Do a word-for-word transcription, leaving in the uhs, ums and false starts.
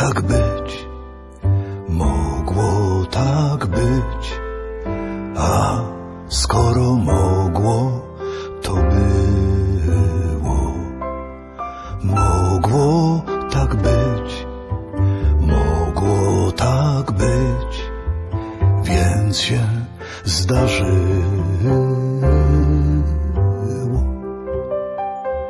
tak być, mogło tak być, a skoro mogło, to było. Mogło tak być, mogło tak być, więc się zdarzyło.